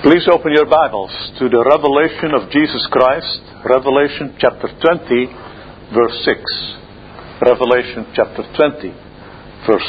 Please open your Bibles to the revelation of Jesus Christ, Revelation chapter 20, verse 6. Revelation chapter 20, verse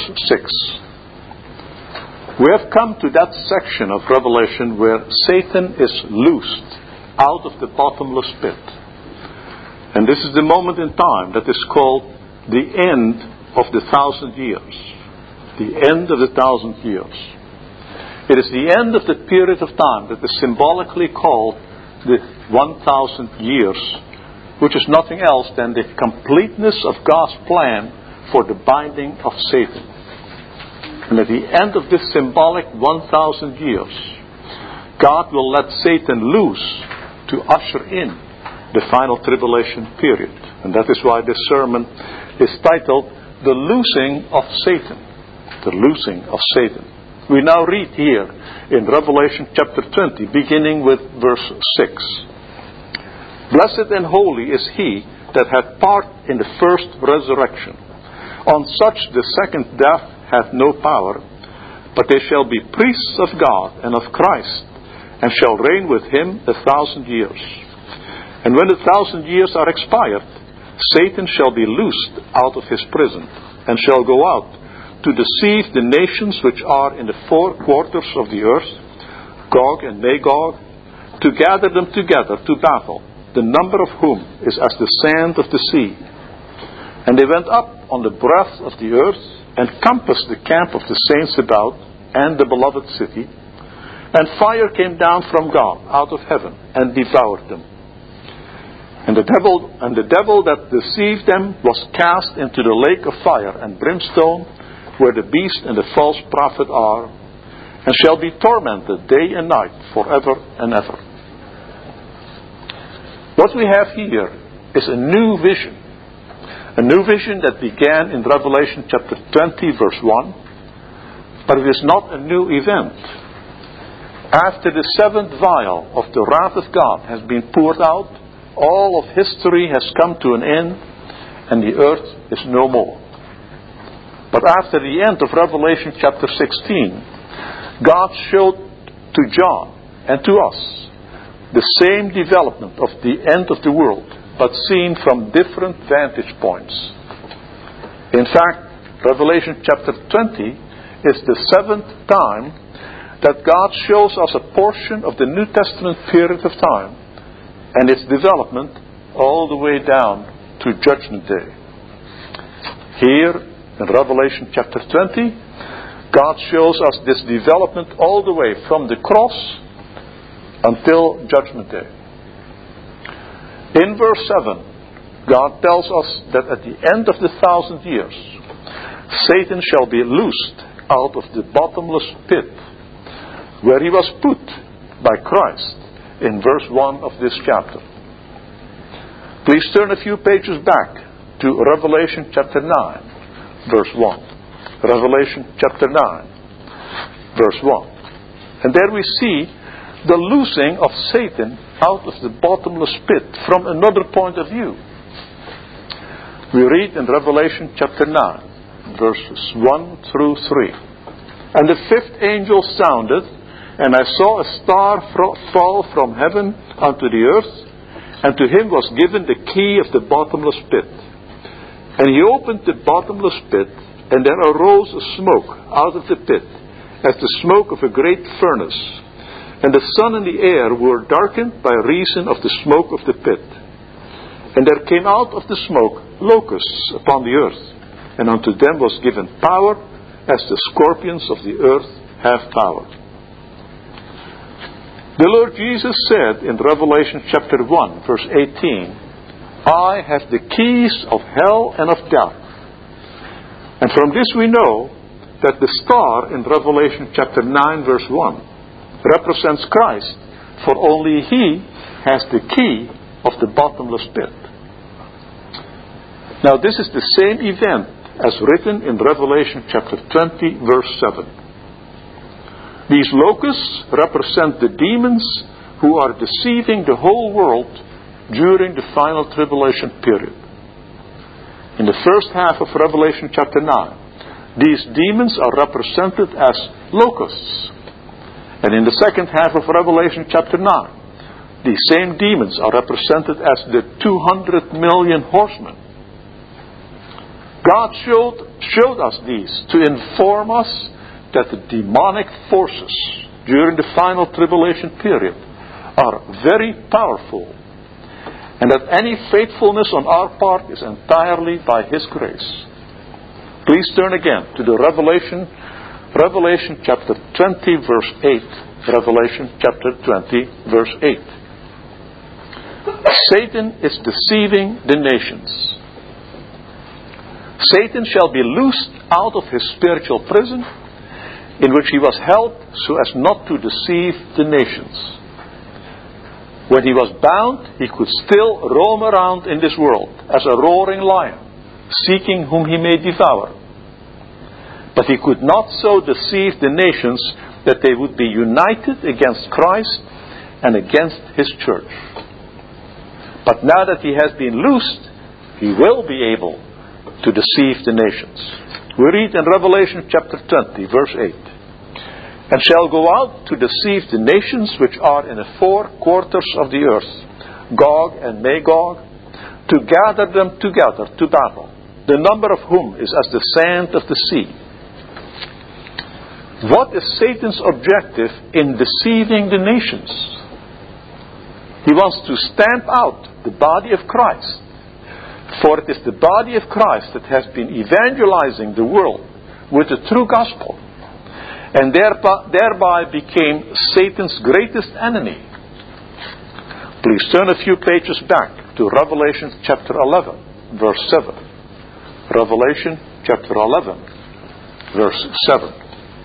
6. We have come to that section of Revelation where Satan is loosed out of the bottomless pit. And this is the moment in time that is called the end of the 1,000 years. The end of the 1,000 years. It is the end of the period of time that is symbolically called the 1,000 years, which is nothing else than the completeness of God's plan for the binding of Satan. And at the end of this symbolic 1,000 years, God will let Satan loose to usher in the final tribulation period. And that is why this sermon is titled, The Loosing of Satan. The Loosing of Satan. We now read here in Revelation chapter 20, beginning with verse 6. Blessed and holy is he that hath part in the first resurrection. On such the second death hath no power, but they shall be priests of God and of Christ, and shall reign with him 1,000 years. And when the 1,000 years are expired, Satan shall be loosed out of his prison, and shall go out to deceive the nations which are in the four quarters of the earth, Gog and Magog, to gather them together to battle, the number of whom is as the sand of the sea. And they went up on the breadth of the earth, and compassed the camp of the saints about, and the beloved city. And fire came down from God out of heaven, and devoured them. And the devil that deceived them was cast into the lake of fire and brimstone, where the beast and the false prophet are, and shall be tormented day and night forever and ever. What we have here is a new vision. A new vision that began in Revelation chapter 20, verse 1. But it is not a new event. After the seventh vial of the wrath of God has been poured out, all of history has come to an end, and the earth is no more. But after the end of Revelation chapter 16, God showed to John and to us the same development of the end of the world, but seen from different vantage points. In fact, Revelation chapter 20 is the seventh time that God shows us a portion of the New Testament period of time and its development all the way down to Judgment Day. Here, in Revelation chapter 20, God shows us this development all the way from the cross until Judgment Day. In verse 7, God tells us that at the end of the 1,000 years, Satan shall be loosed out of the bottomless pit, where he was put by Christ in verse 1 of this chapter. Please turn a few pages back to Revelation chapter 9. Verse 1. Revelation chapter 9, verse 1. And there we see the loosing of Satan out of the bottomless pit from another point of view. We read in Revelation chapter 9, verses 1 through 3. And the fifth angel sounded, and I saw a star fall from heaven unto the earth, and to him was given the key of the bottomless pit. And he opened the bottomless pit, and there arose a smoke out of the pit, as the smoke of a great furnace. And the sun and the air were darkened by reason of the smoke of the pit. And there came out of the smoke locusts upon the earth, and unto them was given power, as the scorpions of the earth have power. The Lord Jesus said in Revelation chapter 1, verse 18, I have the keys of hell and of death. And from this we know that the star in Revelation chapter 9 verse 1 represents Christ, for only he has the key of the bottomless pit. Now this is the same event as written in Revelation chapter 20 verse 7. These locusts represent the demons who are deceiving the whole world during the final tribulation period. In the first half of Revelation chapter 9, these demons are represented as locusts. And in the second half of Revelation chapter 9, these same demons are represented as the 200 million horsemen. God showed us these to inform us that the demonic forces during the final tribulation period are very powerful, and that any faithfulness on our part is entirely by His grace. Please turn again to the Revelation chapter 20 verse 8. Revelation chapter 20 verse 8. Satan is deceiving the nations. Satan shall be loosed out of his spiritual prison, in which he was held so as not to deceive the nations. When he was bound, he could still roam around in this world as a roaring lion, seeking whom he may devour. But he could not so deceive the nations that they would be united against Christ and against His church. But now that he has been loosed, he will be able to deceive the nations. We read in Revelation chapter 20 verse 8. And shall go out to deceive the nations which are in the four quarters of the earth, Gog and Magog, to gather them together to battle, the number of whom is as the sand of the sea. What is Satan's objective in deceiving the nations? He wants to stamp out the body of Christ. For it is the body of Christ that has been evangelizing the world with the true gospel, and thereby became Satan's greatest enemy. Please turn a few pages back to Revelation chapter 11, verse 7. Revelation chapter 11, verse 7.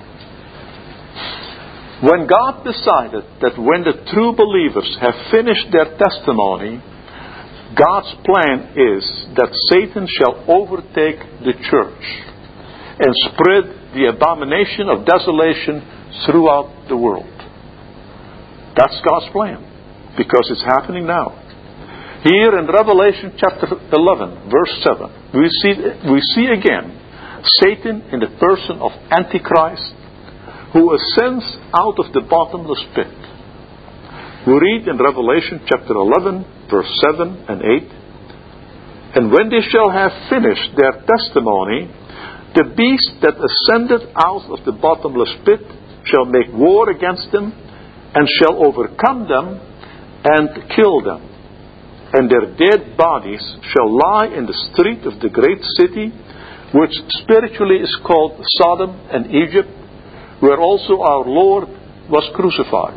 When God decided that when the true believers have finished their testimony, God's plan is that Satan shall overtake the church and spread the abomination of desolation throughout the world. That's God's plan, because it's happening now. Here in Revelation chapter 11, verse 7, we see again Satan in the person of Antichrist, who ascends out of the bottomless pit. We read in Revelation chapter 11, verse 7 and 8, And when they shall have finished their testimony, the beast that ascended out of the bottomless pit shall make war against them, and shall overcome them, and kill them. And their dead bodies shall lie in the street of the great city, which spiritually is called Sodom and Egypt, where also our Lord was crucified.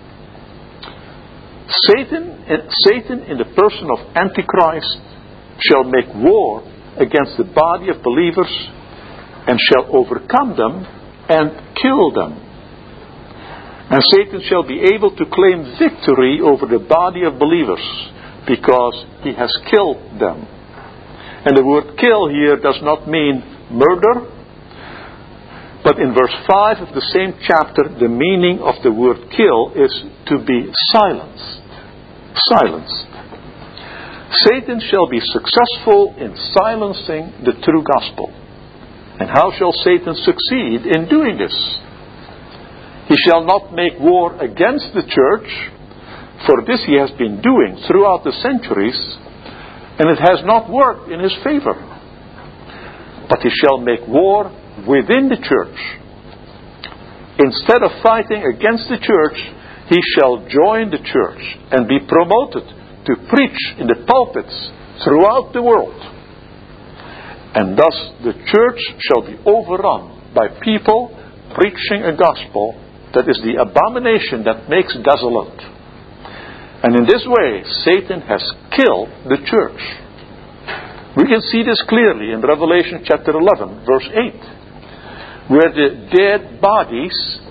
Satan in the person of Antichrist shall make war against the body of believers, and shall overcome them and kill them. And Satan shall be able to claim victory over the body of believers, because he has killed them. And the word kill here does not mean murder, but in verse 5 of the same chapter, the meaning of the word kill is to be silenced. Silenced. Satan shall be successful in silencing the true gospel. And how shall Satan succeed in doing this? He shall not make war against the church, for this he has been doing throughout the centuries, and it has not worked in his favor. But he shall make war within the church. Instead of fighting against the church, he shall join the church and be promoted to preach in the pulpits throughout the world. And thus the church shall be overrun by people preaching a gospel that is the abomination that makes desolate. And in this way, Satan has killed the church. We can see this clearly in Revelation chapter 11, verse 8. Where the dead bodies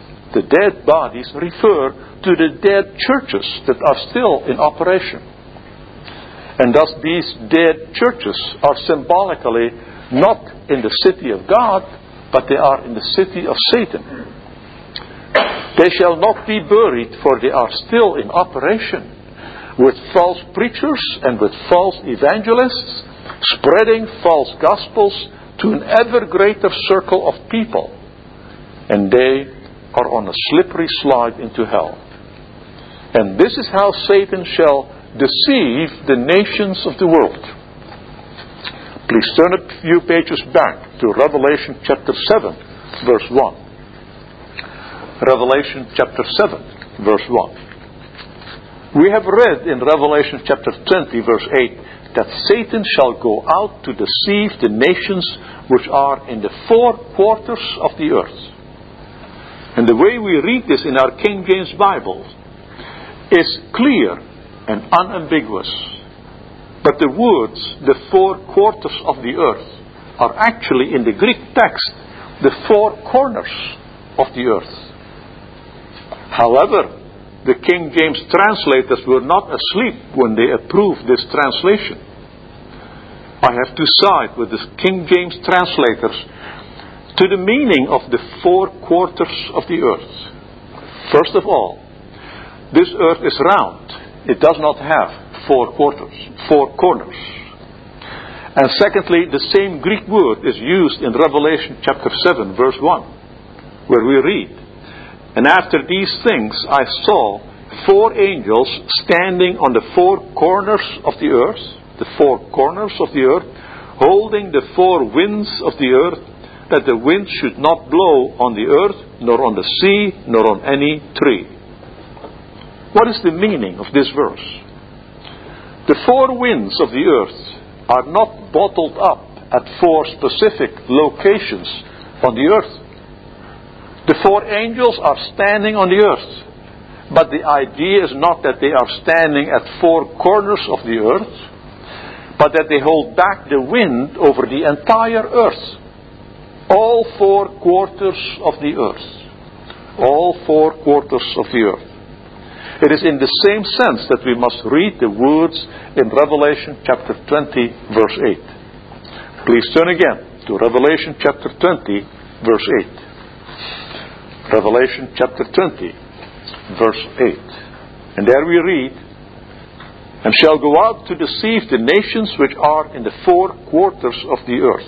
refer to the dead churches that are still in operation. And thus these dead churches are symbolically not in the city of God, but they are in the city of Satan. They shall not be buried, for they are still in operation, with false preachers and with false evangelists, spreading false gospels to an ever greater circle of people. And they are on a slippery slide into hell. And this is how Satan shall deceive the nations of the world. Please turn a few pages back to Revelation chapter 7, verse 1. Revelation chapter 7, verse 1. We have read in Revelation chapter 20, verse 8, that Satan shall go out to deceive the nations which are in the four quarters of the earth. And the way we read this in our King James Bible is clear and unambiguous. But the words, the four quarters of the earth, are actually in the Greek text, the four corners of the earth. However, the King James translators were not asleep when they approved this translation. I have to side with the King James translators to the meaning of the four quarters of the earth. First of all, this earth is round. It does not have four corners. And secondly, the same Greek word is used in Revelation chapter 7, verse 1, where we read, "And after these things I saw four angels standing on the four corners of the earth, holding the four winds of the earth, that the wind should not blow on the earth, nor on the sea, nor on any tree." What is the meaning of this verse? The four winds of the earth are not bottled up at four specific locations on the earth. The four angels are standing on the earth, but the idea is not that they are standing at four corners of the earth, but that they hold back the wind over the entire earth. All four quarters of the earth. All four quarters of the earth. It is in the same sense that we must read the words in Revelation chapter 20, verse 8. Please turn again to Revelation chapter 20, verse 8. Revelation chapter 20, verse 8. And there we read, "And shall go out to deceive the nations which are in the four quarters of the earth."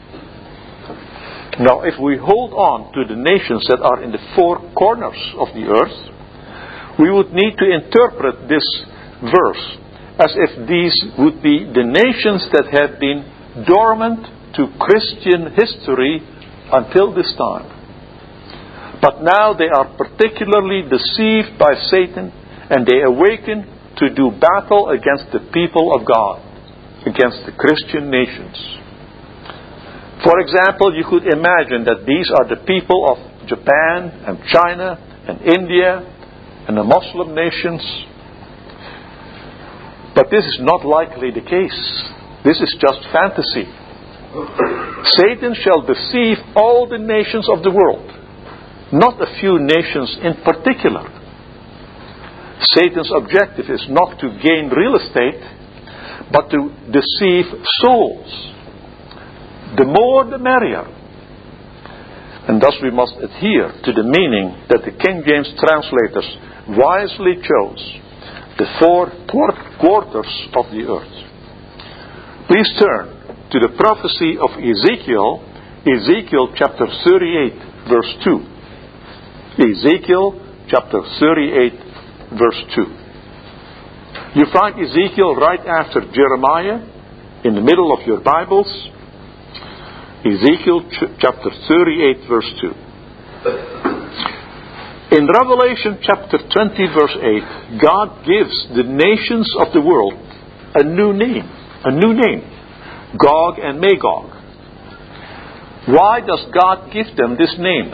Now, if we hold on to the nations that are in the four corners of the earth, we would need to interpret this verse as if these would be the nations that have been dormant to Christian history until this time. But now they are particularly deceived by Satan, and they awaken to do battle against the people of God, against the Christian nations. For example, you could imagine that these are the people of Japan and China and India and the Muslim nations. But this is not likely the case. This is just fantasy. Satan shall deceive all the nations of the world, not a few nations in particular. Satan's objective is not to gain real estate, but to deceive souls. The more the merrier. And thus we must adhere to the meaning that the King James translators wisely chose, the four quarters of the earth. Please turn to the prophecy of Ezekiel, Ezekiel chapter 38, verse 2. Ezekiel chapter 38, verse 2. You find Ezekiel right after Jeremiah in the middle of your Bibles. Ezekiel chapter 38, verse 2. In Revelation chapter 20, verse 8, God gives the nations of the world a new name. A new name. Gog and Magog. Why does God give them this name?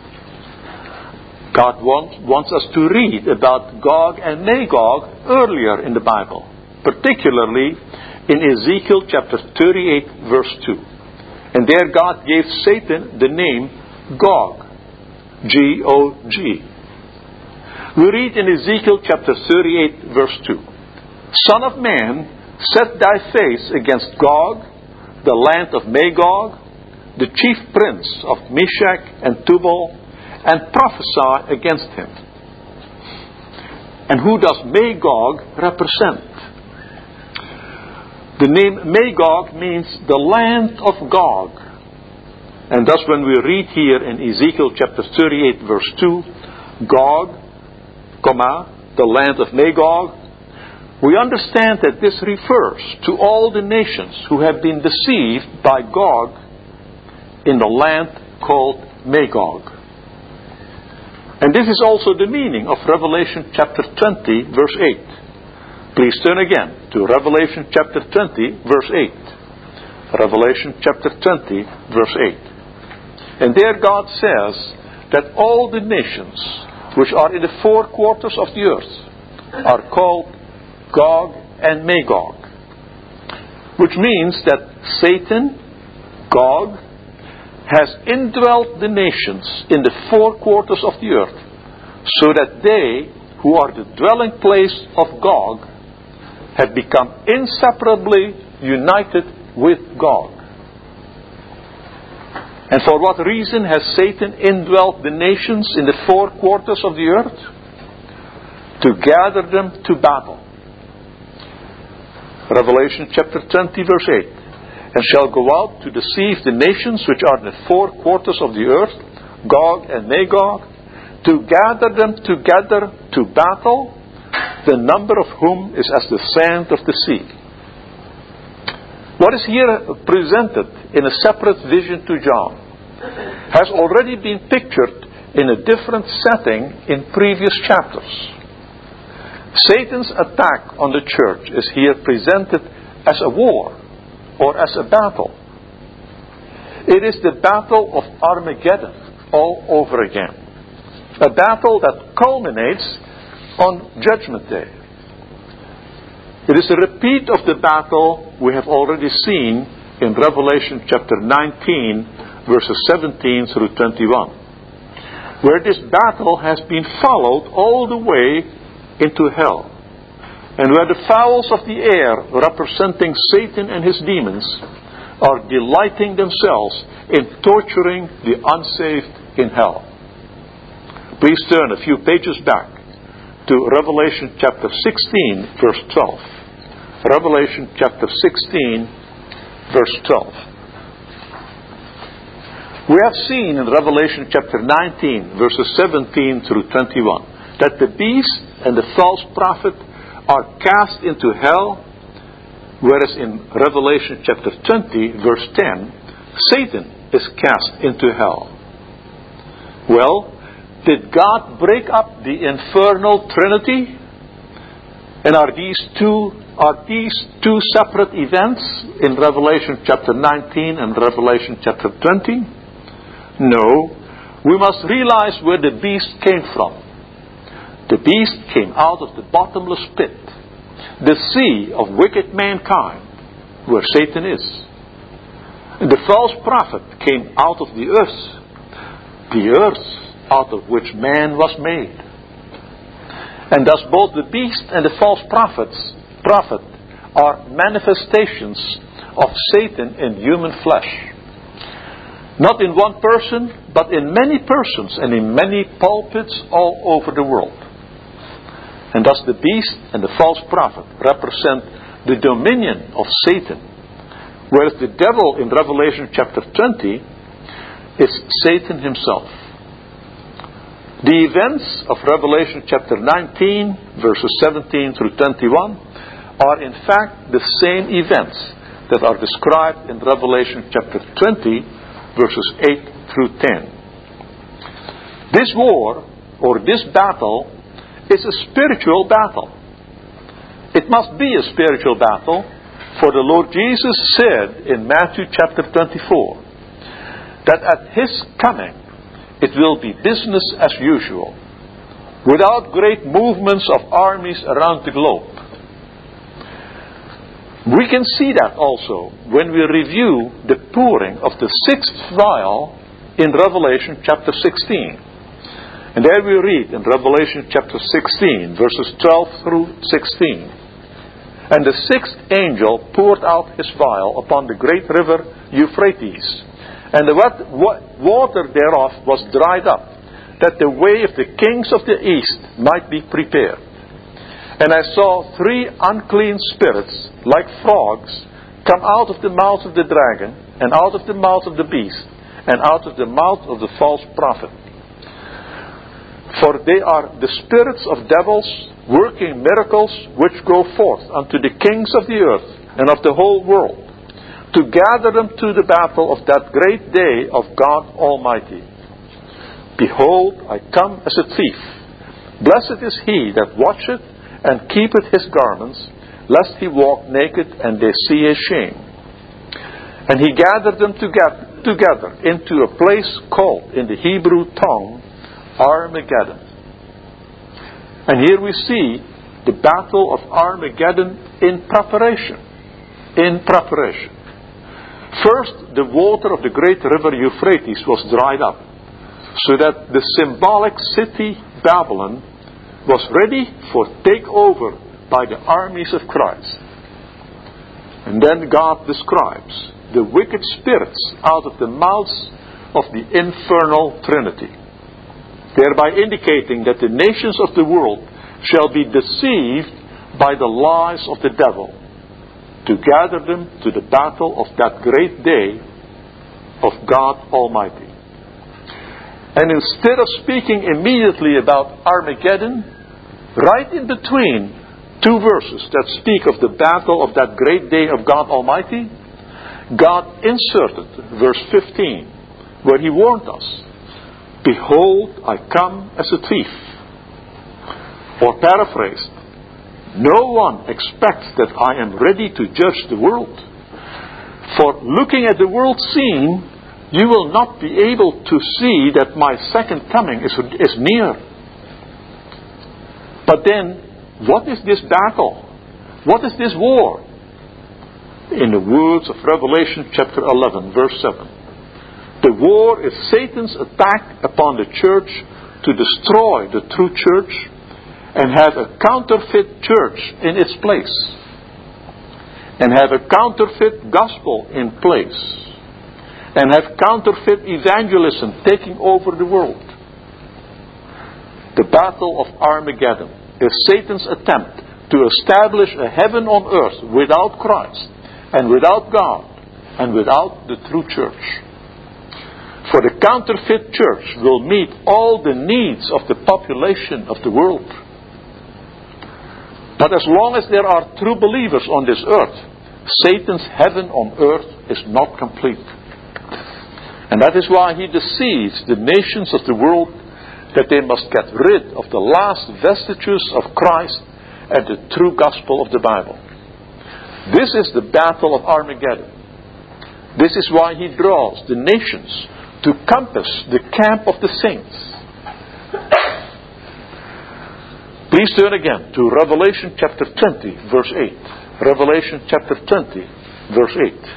God wants us to read about Gog and Magog earlier in the Bible, particularly in Ezekiel chapter 38, verse 2. And there God gave Satan the name Gog. G-O-G. We read in Ezekiel chapter 38, verse 2. "Son of man, set thy face against Gog, the land of Magog, the chief prince of Meshach and Tubal, and prophesy against him." And who does Magog represent? The name Magog means the land of Gog. And thus when we read here in Ezekiel chapter 38 verse 2, Gog, the land of Magog, we understand that this refers to all the nations who have been deceived by Gog in the land called Magog. And this is also the meaning of Revelation chapter 20 verse 8. Please turn again to Revelation chapter 20 verse 8. Revelation chapter 20 verse 8. And there God says that all the nations which are in the four quarters of the earth are called Gog and Magog, which means that Satan, Gog, has indwelt the nations in the four quarters of the earth, so that they, who are the dwelling place of Gog, have become inseparably united with Gog. And for what reason has Satan indwelt the nations in the four quarters of the earth? To gather them to battle. Revelation chapter 20 verse 8. And shall go out to deceive the nations which are in the four quarters of the earth, Gog and Magog, to gather them together to battle, the number of whom is as the sand of the sea. What is here presented in a separate vision to John has already been pictured in a different setting in previous chapters. Satan's attack on the church is here presented as a war or as a battle. It is the battle of Armageddon all over again. A battle that culminates on Judgment Day. It is a repeat of the battle we have already seen in Revelation chapter 19 verses 17 through 21, where this battle has been followed all the way into hell, and where the fowls of the air, representing Satan and his demons, are delighting themselves in torturing the unsaved in hell. Please turn a few pages back to Revelation chapter 16 verse 12. Revelation chapter 16 verse 12. We have seen in Revelation chapter 19 verses 17 through 21 that the beast and the false prophet are cast into hell, whereas in Revelation chapter 20 verse 10 Satan is cast into hell. Well, did God break up the infernal trinity? And are these two separate events in Revelation chapter 19 and Revelation chapter 20? No. We must realize where the beast came from. The beast came out of the bottomless pit, the sea of wicked mankind, where Satan is. And the false prophet came out of the earth out of which man was made. And thus both the beast and the false prophet are manifestations of Satan in human flesh. Not in one person, but in many persons and in many pulpits all over the world. And thus the beast and the false prophet represent the dominion of Satan, whereas the devil in Revelation chapter 20 is Satan himself. The events of Revelation chapter 19 verses 17 through 21 are in fact the same events that are described in Revelation chapter 20 verses 8 through 10. This war or this battle is a spiritual battle. It must be a spiritual battle, for the Lord Jesus said in Matthew chapter 24 that at His coming it will be business as usual, without great movements of armies around the globe. We can see that also when we review the pouring of the sixth vial in Revelation chapter 16. And there we read in Revelation chapter 16, verses 12 through 16. And the sixth angel poured out his vial upon the great river Euphrates, and the water thereof was dried up, that the way of the kings of the east might be prepared. And I saw three unclean spirits, like frogs, come out of the mouth of the dragon, and out of the mouth of the beast, and out of the mouth of the false prophet. For they are the spirits of devils, working miracles, which go forth unto the kings of the earth and of the whole world, to gather them to the battle of that great day of God Almighty. Behold, I come as a thief. Blessed is he that watcheth and keepeth his garments, lest he walk naked and they see his shame. And he gathered them together into a place called in the Hebrew tongue Armageddon. And here we see the battle of Armageddon in preparation. In preparation. First, the water of the great river Euphrates was dried up, so that the symbolic city Babylon was ready for takeover by the armies of Christ. And then God describes the wicked spirits out of the mouths of the infernal Trinity, thereby indicating that the nations of the world shall be deceived by the lies of the devil, to gather them to the battle of that great day of God Almighty. And instead of speaking immediately about Armageddon, right in between two verses that speak of the battle of that great day of God Almighty, God inserted verse 15, where He warned us, Behold, I come as a thief. Or paraphrased, no one expects that I am ready to judge the world. For looking at the world scene, you will not be able to see that my second coming is near. But then, what is this battle? What is this war? In the words of Revelation chapter 11, verse 7. The war is Satan's attack upon the church to destroy the true church and have a counterfeit church in its place, and have a counterfeit gospel in place, and have counterfeit evangelism taking over the world. The battle of Armageddon is Satan's attempt to establish a heaven on earth without Christ, and without God, and without the true church. For the counterfeit church will meet all the needs of the population of the world. But as long as there are true believers on this earth, Satan's heaven on earth is not complete. And that is why he deceives the nations of the world that they must get rid of the last vestiges of Christ and the true gospel of the Bible. This is the battle of Armageddon. This is why he draws the nations to compass the camp of the saints. Please turn again to Revelation chapter 20, verse 8. Revelation chapter 20, verse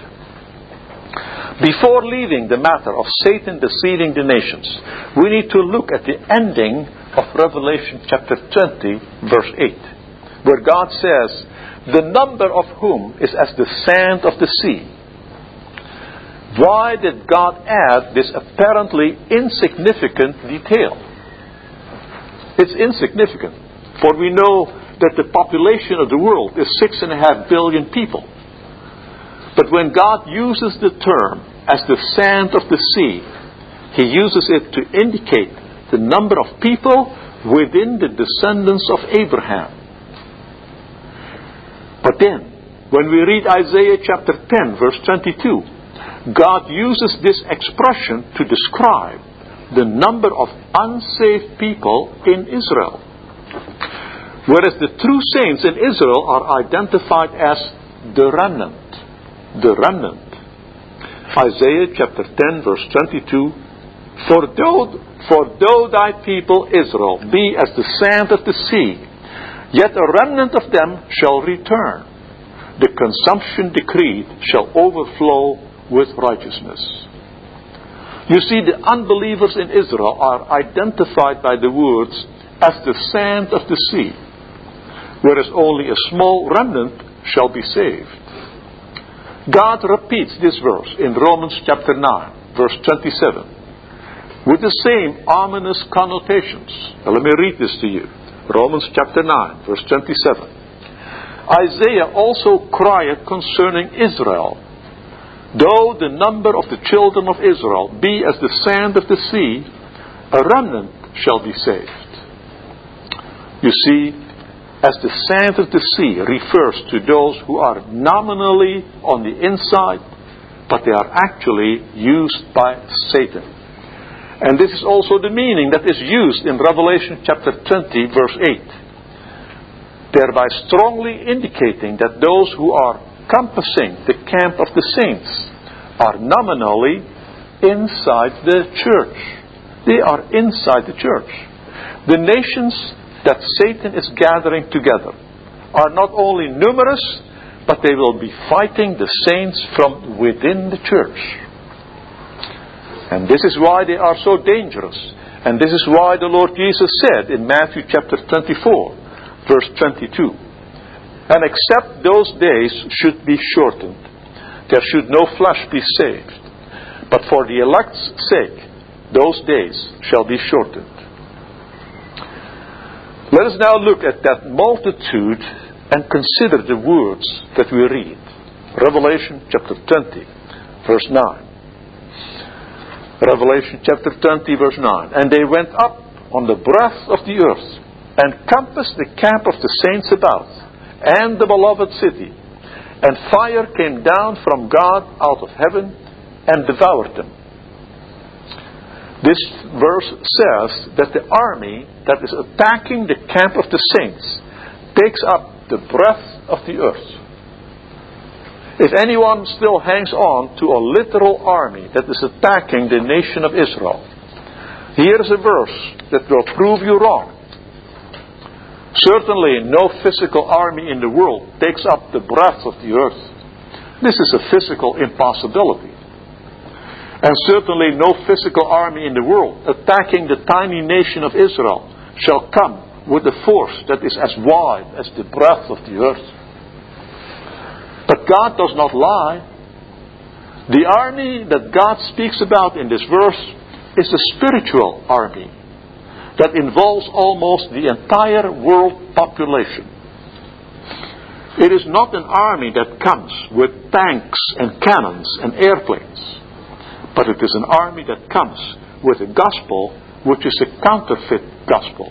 8. Before leaving the matter of Satan deceiving the nations, we need to look at the ending of Revelation chapter 20, verse 8, where God says, the number of whom is as the sand of the sea. Why did God add this apparently insignificant detail? It's insignificant. For we know that the population of the world is 6.5 billion people. But when God uses the term as the sand of the sea, He uses it to indicate the number of people within the descendants of Abraham. But then, when we read Isaiah chapter 10, verse 22, God uses this expression to describe the number of unsaved people in Israel. Whereas the true saints in Israel are identified as the remnant. The remnant. Isaiah chapter 10 verse 22. For though thy people Israel be as the sand of the sea, yet a remnant of them shall return. The consumption decreed shall overflow with righteousness. You see, the unbelievers in Israel are identified by the words as the sand of the sea, whereas only a small remnant shall be saved. God repeats this verse in Romans chapter 9, verse 27, with the same ominous connotations. Now let me read this to you. Romans chapter 9, verse 27. Isaiah also crieth concerning Israel, Though the number of the children of Israel be as the sand of the sea, a remnant shall be saved. You see, as the sand of the sea refers to those who are nominally on the inside, but they are actually used by Satan. And this is also the meaning that is used in Revelation chapter 20, verse 8. Thereby strongly indicating that those who are compassing the camp of the saints are nominally inside the church. They are inside the church. The nations that Satan is gathering together are not only numerous, but they will be fighting the saints from within the church. And this is why they are so dangerous. And this is why the Lord Jesus said in Matthew chapter 24, verse 22, and except those days should be shortened, there should no flesh be saved. But for the elect's sake, those days shall be shortened. Let us now look at that multitude and consider the words that we read. Revelation chapter 20, verse 9. Revelation chapter 20, verse 9. And they went up on the breadth of the earth, and compassed the camp of the saints about, and the beloved city. And fire came down from God out of heaven, and devoured them. This verse says that the army that is attacking the camp of the saints takes up the breadth of the earth. If anyone still hangs on to a literal army that is attacking the nation of Israel, here is a verse that will prove you wrong. Certainly no physical army in the world takes up the breadth of the earth. This is a physical impossibility. And certainly no physical army in the world attacking the tiny nation of Israel shall come with a force that is as wide as the breadth of the earth. But God does not lie. The army that God speaks about in this verse is a spiritual army that involves almost the entire world population. It is not an army that comes with tanks and cannons and airplanes, but it is an army that comes with a gospel which is a counterfeit gospel.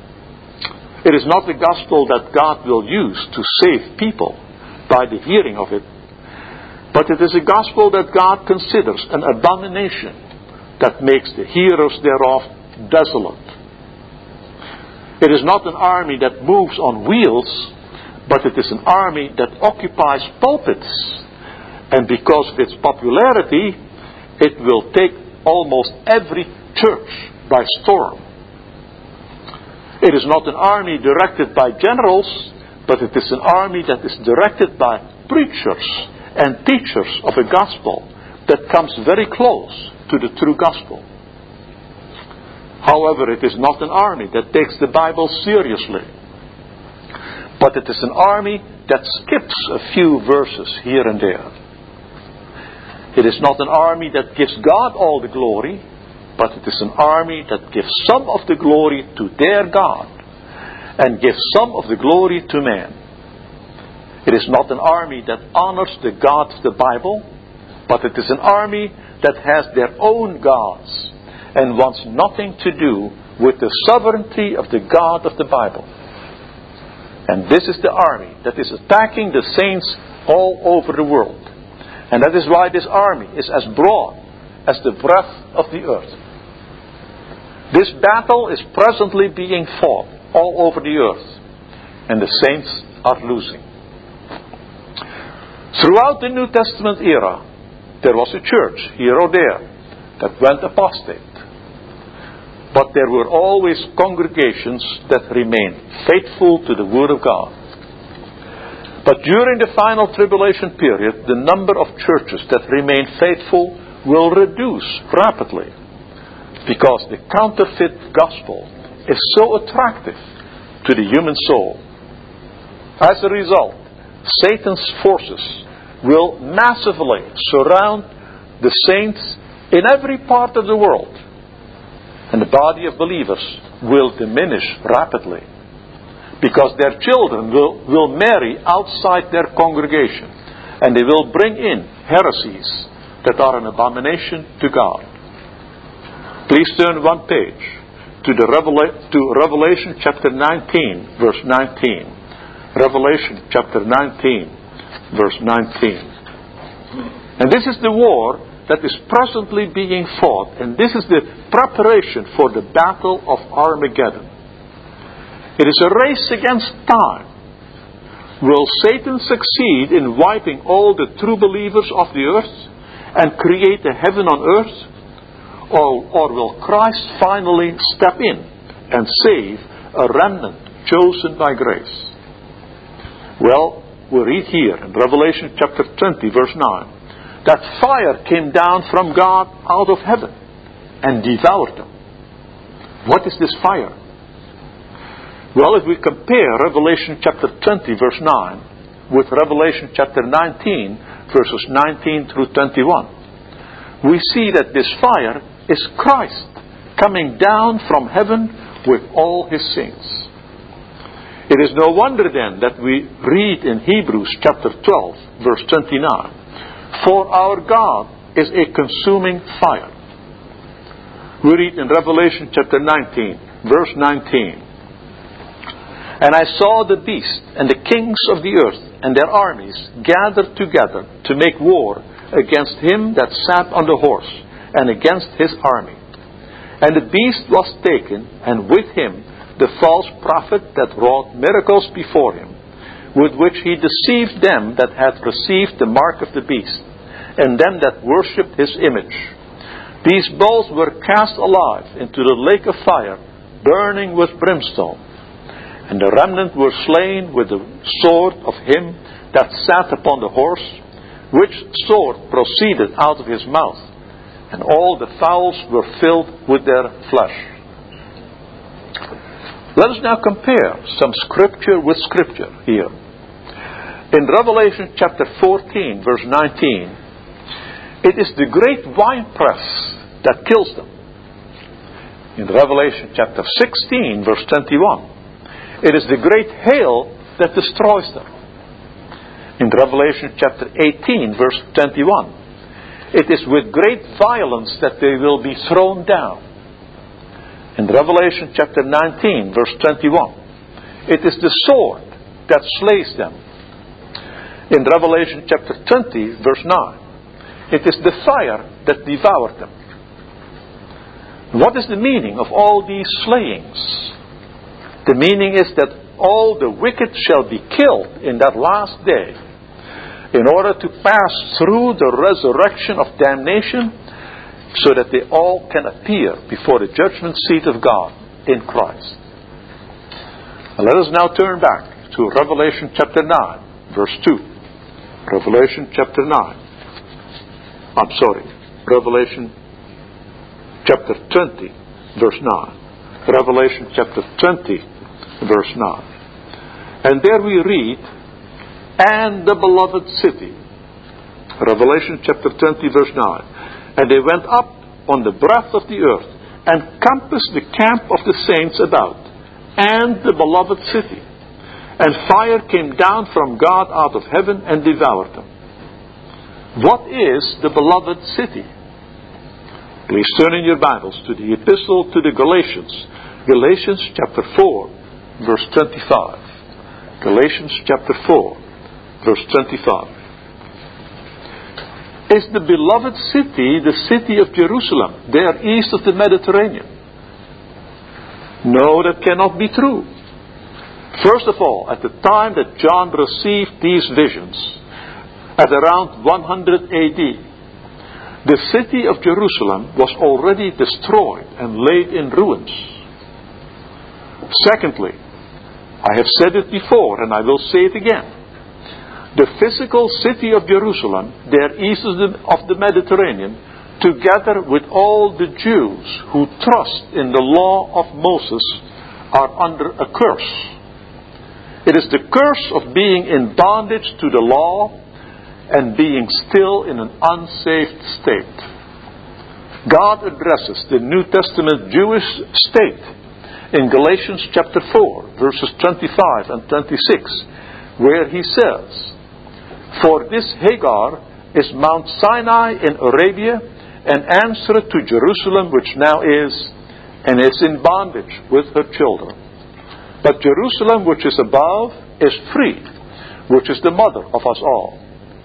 It is not the gospel that God will use to save people by the hearing of it, but it is a gospel that God considers an abomination that makes the hearers thereof desolate. It is not an army that moves on wheels, but it is an army that occupies pulpits. And because of its popularity, it will take almost every church by storm. It is not an army directed by generals, but it is an army that is directed by preachers and teachers of a gospel that comes very close to the true gospel. However, it is not an army that takes the Bible seriously, but it is an army that skips a few verses here and there. It is not an army that gives God all the glory, but it is an army that gives some of the glory to their God and gives some of the glory to man. It is not an army that honors the God of the Bible, but it is an army that has their own gods and wants nothing to do with the sovereignty of the God of the Bible. And this is the army that is attacking the saints all over the world. And that is why this army is as broad as the breadth of the earth. This battle is presently being fought all over the earth, and the saints are losing. Throughout the New Testament era, there was a church here or there that went apostate. But there were always congregations that remained faithful to the Word of God. But during the final tribulation period, the number of churches that remain faithful will reduce rapidly, because the counterfeit gospel is so attractive to the human soul. As a result, Satan's forces will massively surround the saints in every part of the world. And the body of believers will diminish rapidly, because their children will marry outside their congregation, And they will bring in heresies that are an abomination to God. Please turn one page to Revelation chapter 19, verse 19. Revelation chapter 19, verse 19. And this is the war that is presently being fought, and this is the preparation for the battle of Armageddon. It is a race against time. Will Satan succeed in wiping all the true believers of the earth and create a heaven on earth? Or will Christ finally step in and save a remnant chosen by grace? Well, we read here in Revelation chapter 20, verse 9, that fire came down from God out of heaven and devoured them. What is this fire? Well, if we compare Revelation chapter 20, verse 9, with Revelation chapter 19, verses 19 through 21, we see that this fire is Christ coming down from heaven with all His saints. It is no wonder then that we read in Hebrews chapter 12, verse 29, "For our God is a consuming fire." We read in Revelation chapter 19, verse 19, "And I saw the beast and the kings of the earth and their armies gathered together to make war against him that sat on the horse and against his army. And the beast was taken, and with him the false prophet that wrought miracles before him, with which he deceived them that had received the mark of the beast, and them that worshipped his image. These both were cast alive into the lake of fire, burning with brimstone. And the remnant were slain with the sword of him that sat upon the horse, which sword proceeded out of his mouth, and all the fowls were filled with their flesh." Let us now compare some scripture with scripture here. In Revelation chapter 14, verse 19, it is the great winepress that kills them. In Revelation chapter 16, verse 21, it is the great hail that destroys them. In Revelation chapter 18, verse 21, it is with great violence that they will be thrown down. In Revelation chapter 19, verse 21, it is the sword that slays them. In Revelation chapter 20, verse 9, it is the fire that devoured them. What is the meaning of all these slayings? The meaning is that all the wicked shall be killed in that last day, in order to pass through the resurrection of damnation, so that they all can appear before the judgment seat of God in Christ. Now let us now turn back to Revelation chapter 9, verse 2. Revelation chapter 9. Revelation chapter 20, verse 9. Revelation chapter 20, verse 9. And there we read, "And the beloved city." Revelation chapter 20, verse 9. "And they went up on the breadth of the earth, and compassed the camp of the saints about, and the beloved city. And fire came down from God out of heaven and devoured them." What is the beloved city? Please turn in your Bibles to the Epistle to the Galatians. Galatians chapter 4, verse 25. Galatians chapter 4, verse 25. Is the beloved city the city of Jerusalem, there east of the Mediterranean? No, that cannot be true. First of all, at the time that John received these visions, at around 100 AD, the city of Jerusalem was already destroyed and laid in ruins. Secondly, I have said it before and I will say it again. The physical city of Jerusalem, there east of the Mediterranean, together with all the Jews who trust in the law of Moses, are under a curse. It is the curse of being in bondage to the law and being still in an unsaved state. God addresses the New Testament Jewish state in Galatians chapter 4, verses 25 and 26, where He says, For this Hagar is Mount Sinai in Arabia, and answereth to Jerusalem, which now is, and is in bondage with her children. But Jerusalem, which is above, is free, which is the mother of us all.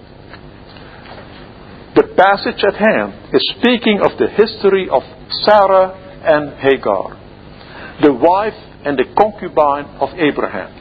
The passage at hand is speaking of the history of Sarah and Hagar, the wife and the concubine of Abraham.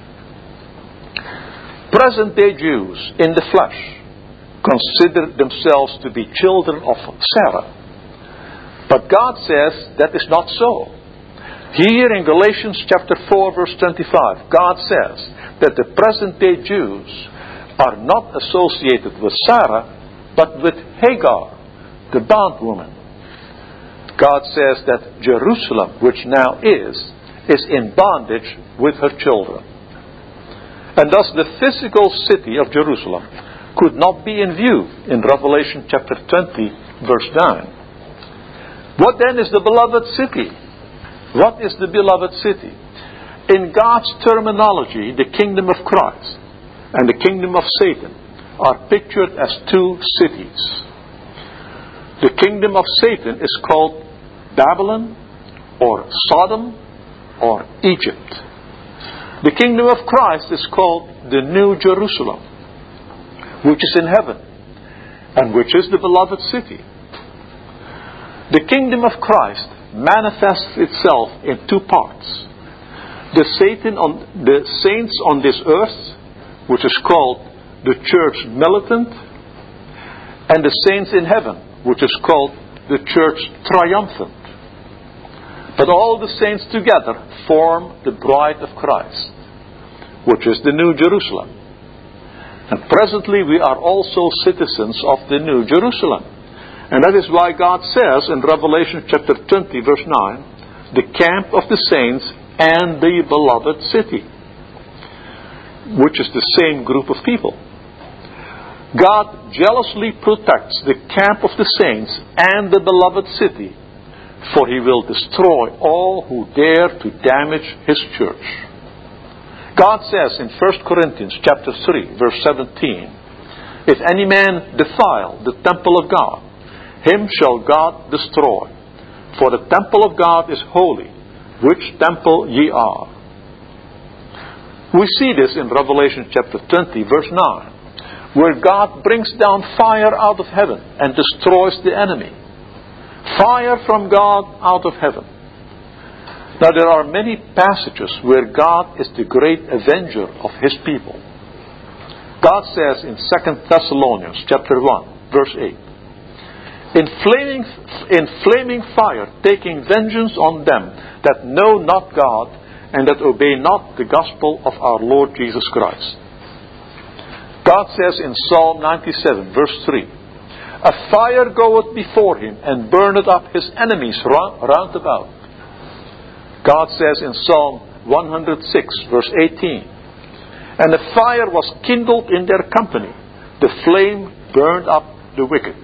Present-day Jews in the flesh consider themselves to be children of Sarah. But God says that is not so. Here in Galatians chapter 4 verse 25, God says that the present-day Jews are not associated with Sarah, but with Hagar, the bondwoman. God says that Jerusalem, which now is in bondage with her children. And thus the physical city of Jerusalem could not be in view in Revelation chapter 20 verse 9. What then is the beloved city? What is the beloved city? In God's terminology, the kingdom of Christ and the kingdom of Satan are pictured as two cities. The kingdom of Satan is called Babylon or Sodom or Egypt. The kingdom of Christ is called the New Jerusalem, which is in heaven and which is the beloved city. The kingdom of Christ manifests itself in two parts. The saints on this earth, which is called the church militant, and the saints in heaven, which is called the church triumphant. But all the saints together form the bride of Christ, which is the New Jerusalem. And presently we are also citizens of the New Jerusalem. And that is why God says in Revelation chapter 20 verse 9, the camp of the saints and the beloved city, which is the same group of people. God jealously protects the camp of the saints and the beloved city, for He will destroy all who dare to damage His church. God says in 1 Corinthians chapter 3 verse 17, if any man defile the temple of God, him shall God destroy. For the temple of God is holy, which temple ye are. We see this in Revelation chapter 20 verse 9, where God brings down fire out of heaven and destroys the enemy. Fire from God out of heaven. Now there are many passages where God is the great avenger of His people. God says in 2 Thessalonians chapter 1 verse 8, in flaming fire, taking vengeance on them that know not God and that obey not the gospel of our Lord Jesus Christ. God says in Psalm 97 verse 3, a fire goeth before Him and burneth up His enemies round about. God says in Psalm 106 verse 18, and a fire was kindled in their company, the flame burned up the wicked.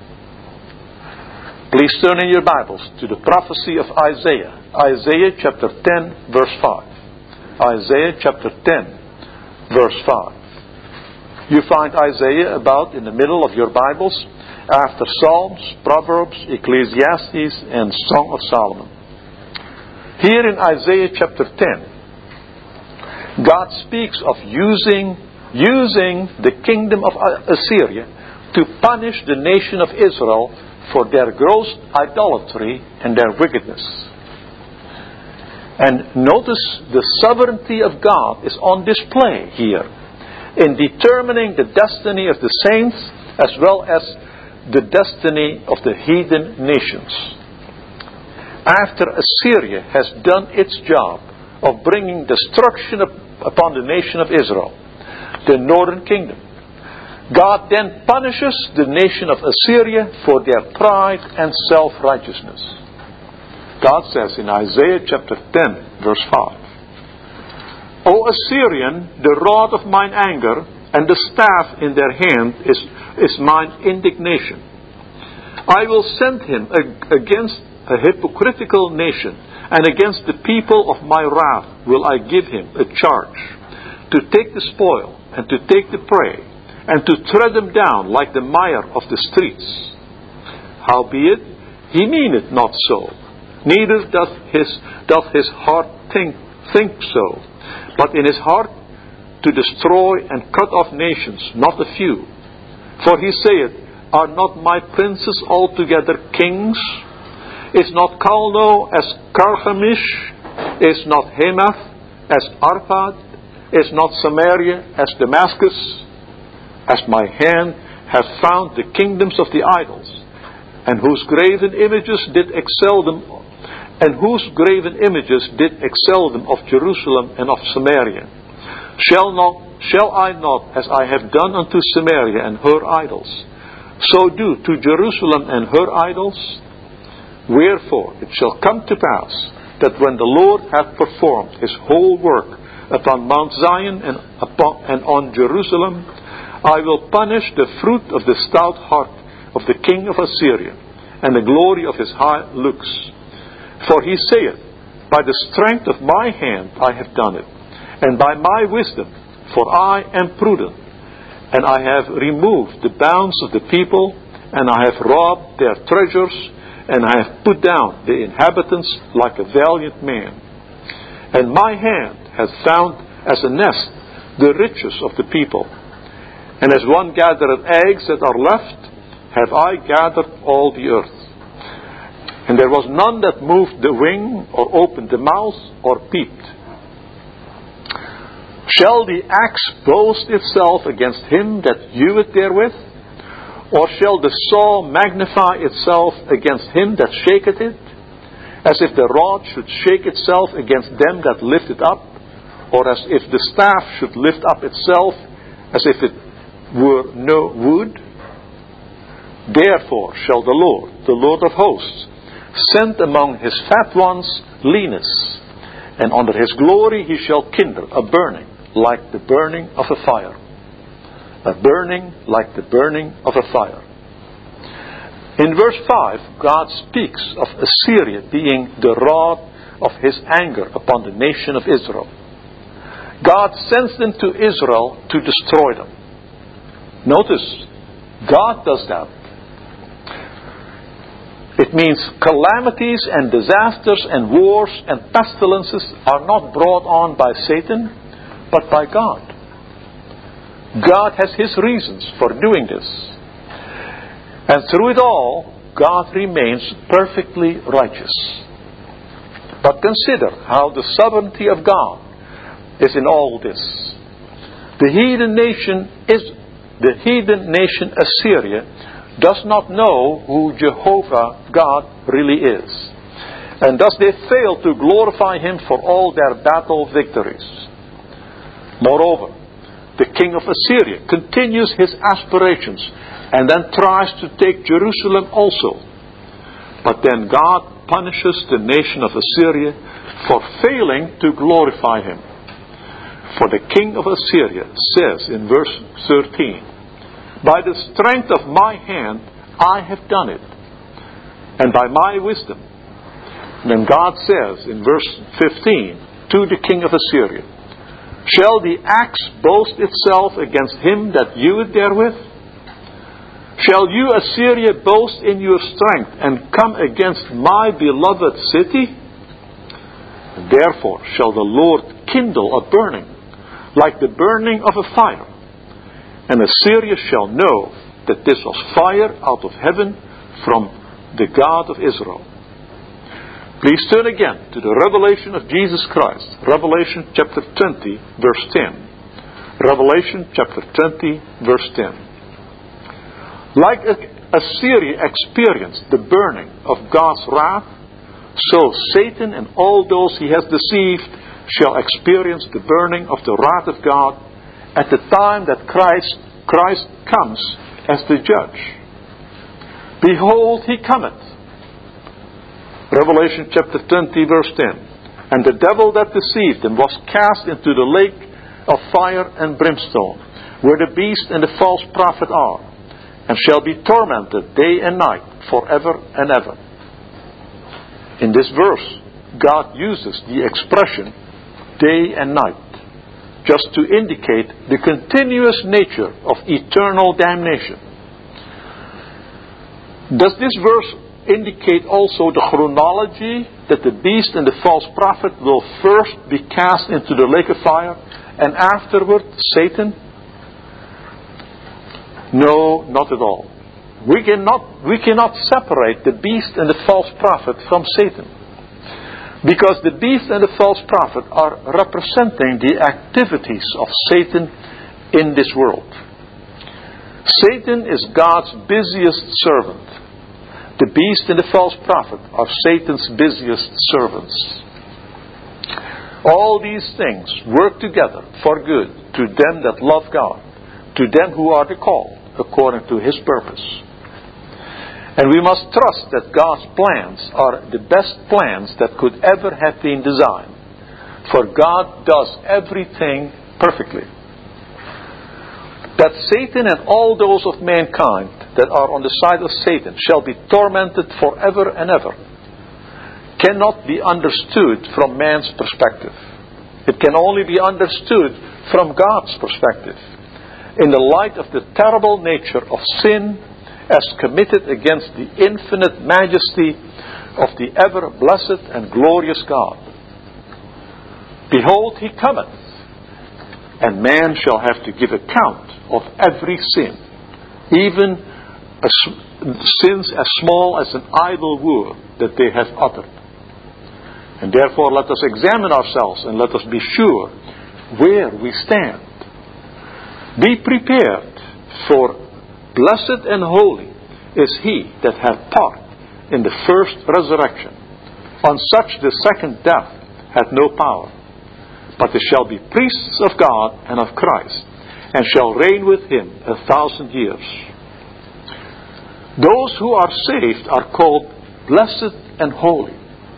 Please turn in your Bibles to the prophecy of Isaiah. Isaiah chapter 10 verse 5. Isaiah chapter 10 verse 5. You find Isaiah about in the middle of your Bibles after Psalms, Proverbs, Ecclesiastes, and Song of Solomon. Here in Isaiah chapter 10, God speaks of using the kingdom of Assyria to punish the nation of Israel for their gross idolatry and their wickedness. And notice the sovereignty of God is on display here in determining the destiny of the saints as well as the destiny of the heathen nations. After Assyria has done its job of bringing destruction upon the nation of Israel, the northern kingdom, God then punishes the nation of Assyria for their pride and self-righteousness. God says in Isaiah chapter 10 verse 5, O Assyrian, the rod of mine anger and the staff in their hand is mine indignation. I will send him against a hypocritical nation, and against the people of my wrath will I give him a charge, to take the spoil and to take the prey, and to tread them down like the mire of the streets. Howbeit, he meaneth not so, neither doth his heart think so, but in his heart to destroy and cut off nations, not a few. For he saith, Are not my princes altogether kings? Is not Calno as Carchemish? Is not Hamath as Arpad? Is not Samaria as Damascus? As my hand hath found the kingdoms of the idols, and whose graven images did excel them, of Jerusalem and of Samaria. Shall I not, as I have done unto Samaria and her idols, so do to Jerusalem and her idols? Wherefore it shall come to pass that when the Lord hath performed his whole work upon Mount Zion and on Jerusalem, I will punish the fruit of the stout heart of the king of Assyria, and the glory of his high looks. For he saith, By the strength of my hand I have done it, and by my wisdom, for I am prudent, and I have removed the bounds of the people, and I have robbed their treasures, and I have put down the inhabitants like a valiant man. And my hand hath found as a nest the riches of the people. And as one gathereth eggs that are left, have I gathered all the earth. And there was none that moved the wing, or opened the mouth, or peeped. Shall the axe boast itself against him that heweth therewith? Or shall the saw magnify itself against him that shaketh it? As if the rod should shake itself against them that lift it up, or as if the staff should lift up itself, as if it were no wood? Therefore shall the Lord of hosts, send among his fat ones leanness, and under his glory he shall kindle a burning like the burning of a fire. A burning like the burning of a fire. In verse 5, God speaks of Assyria being the rod of his anger upon the nation of Israel. God sends them to Israel to destroy them. Notice, God does that. It means calamities and disasters and wars and pestilences are not brought on by Satan, but by God. God has his reasons for doing this. And through it all, God remains perfectly righteous. But consider how the sovereignty of God is in all this. The heathen nation Assyria does not know who Jehovah God really is. And thus they fail to glorify him for all their battle victories. Moreover, the king of Assyria continues his aspirations and then tries to take Jerusalem also. But then God punishes the nation of Assyria for failing to glorify him. For the king of Assyria says in verse 13, By the strength of my hand I have done it, and by my wisdom. And then God says in verse 15 to the king of Assyria, Shall the axe boast itself against him that heweth therewith? Shall you, Assyria, boast in your strength and come against my beloved city? Therefore shall the Lord kindle a burning, like the burning of a fire. And Assyria shall know that this was fire out of heaven from the God of Israel. Please turn again to the revelation of Jesus Christ. Revelation chapter 20, verse 10. Revelation chapter 20, verse 10. Like Assyria experienced the burning of God's wrath, so Satan and all those he has deceived shall experience the burning of the wrath of God at the time that Christ comes as the judge. Behold, he cometh. Revelation chapter 20, verse 10. And the devil that deceived them was cast into the lake of fire and brimstone, where the beast and the false prophet are, and shall be tormented day and night forever and ever. In this verse, God uses the expression day and night. just to indicate the continuous nature of eternal damnation. Does this verse indicate also the chronology that the beast and the false prophet will first be cast into the lake of fire and afterward Satan? No, not at all. We cannot separate the beast and the false prophet from Satan, because the beast and the false prophet are representing the activities of Satan in this world. Satan is God's busiest servant. The beast and the false prophet are Satan's busiest servants. All these things work together for good to them that love God, to them who are the called according to His purpose. And we must trust that God's plans are the best plans that could ever have been designed. For God does everything perfectly. That Satan and all those of mankind that are on the side of Satan shall be tormented forever and ever cannot be understood from man's perspective. It can only be understood from God's perspective, in the light of the terrible nature of sin as committed against the infinite majesty of the ever blessed and glorious God. Behold, He cometh, and man shall have to give account of every sin, even sins as small as an idle word that they have uttered. And therefore let us examine ourselves and let us be sure where we stand. Be prepared, for blessed and holy is he that hath part in the first resurrection. On such the second death hath no power, but they shall be priests of God and of Christ, and shall reign with Him 1,000 years. Those who are saved are called blessed and holy.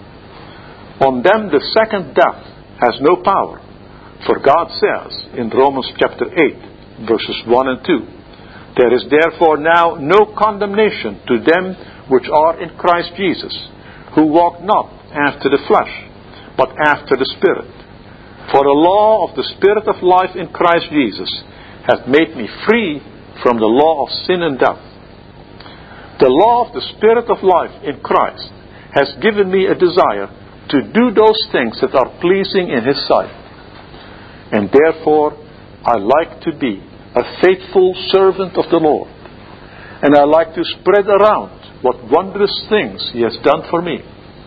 On them the second death has no power, for God says in Romans chapter 8, verses 1 and 2, There is therefore now no condemnation to them which are in Christ Jesus, who walk not after the flesh, but after the Spirit. For the law of the Spirit of life in Christ Jesus hath made me free from the law of sin and death. The law of the Spirit of life in Christ has given me a desire to do those things that are pleasing in His sight. And therefore I like to be a faithful servant of the Lord. And I like to spread around what wondrous things He has done for me.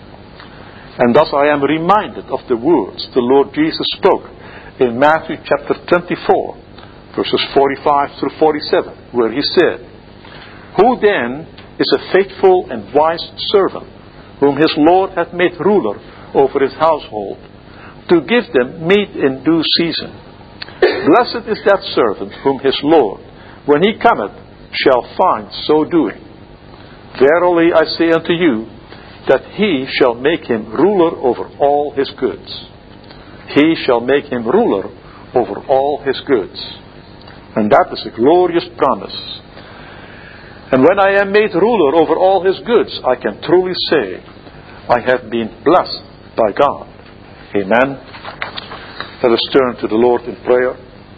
And thus I am reminded of the words the Lord Jesus spoke in Matthew chapter 24, verses 45 through 47, where He said, Who then is a faithful and wise servant, whom his Lord hath made ruler over his household, to give them meat in due season? Blessed is that servant whom his Lord, when he cometh, shall find so doing. Verily I say unto you, that He shall make him ruler over all his goods. He shall make him ruler over all his goods. And that is a glorious promise. And when I am made ruler over all his goods, I can truly say, I have been blessed by God. Amen. Let us turn to the Lord in prayer.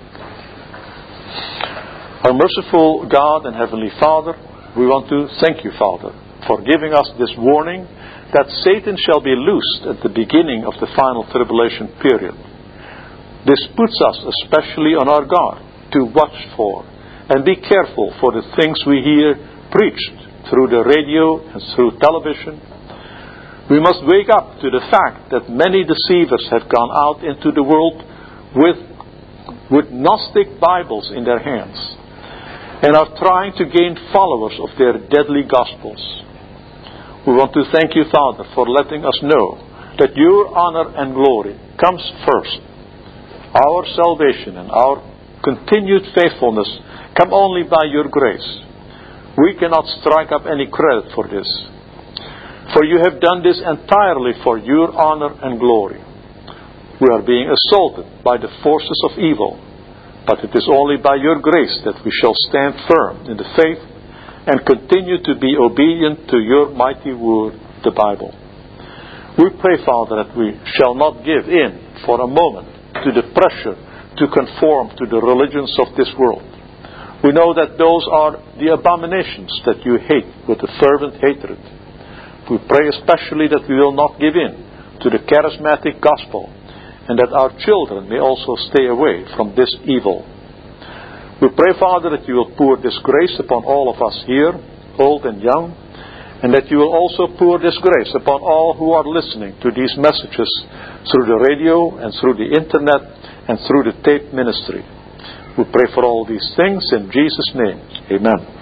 Our merciful God and Heavenly Father, we want to thank You, Father, for giving us this warning that Satan shall be loosed at the beginning of the final tribulation period. This puts us especially on our guard to watch for and be careful for the things we hear preached through the radio and through television. We must wake up to the fact that many deceivers have gone out into the world with Gnostic Bibles in their hands and are trying to gain followers of their deadly gospels. We want to thank You, Father, for letting us know that Your honor and glory comes first. Our salvation and our continued faithfulness come only by Your grace. We cannot strike up any credit for this. For You have done this entirely for Your honor and glory. We are being assaulted by the forces of evil, but it is only by Your grace that we shall stand firm in the faith and continue to be obedient to Your mighty word, the Bible. We pray, Father, that we shall not give in for a moment to the pressure to conform to the religions of this world. We know that those are the abominations that you hate with a fervent hatred. We pray especially that we will not give in to the charismatic gospel, and that our children may also stay away from this evil. We pray, Father, that you will pour this grace upon all of us here, old and young, and that you will also pour this grace upon all who are listening to these messages through the radio and through the internet and through the tape ministry. We pray for all these things in Jesus' name. Amen.